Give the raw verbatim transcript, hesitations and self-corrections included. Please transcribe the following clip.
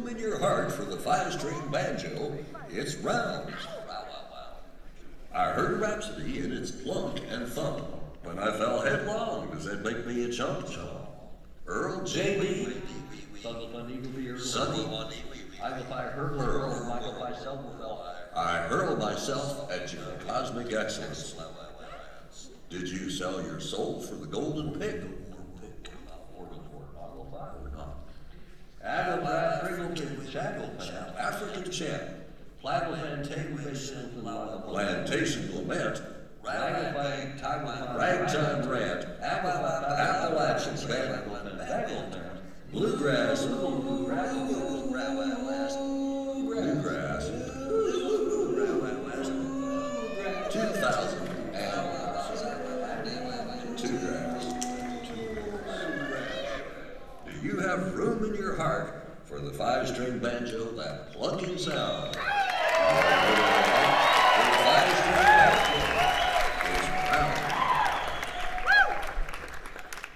in your heart for the five-string banjo, it's round. I heard Rhapsody and its plunk and thump. When I fell headlong, does that make me a chump? Earl J B. Sunny. I will by hurdle hurl, Michael by self-fell. I hurl myself at your cosmic excellence. Did you sell your soul for the golden pig? Adelbrad Wriggleton Shackleton. African champ. Plantation Plantation lament. Ragtime Ragtime rant. Appalachian band. Bluegrass. Bluegrass. Two thousand and two grass. Do you have room in your heart for the five-string banjo, that plunking sound?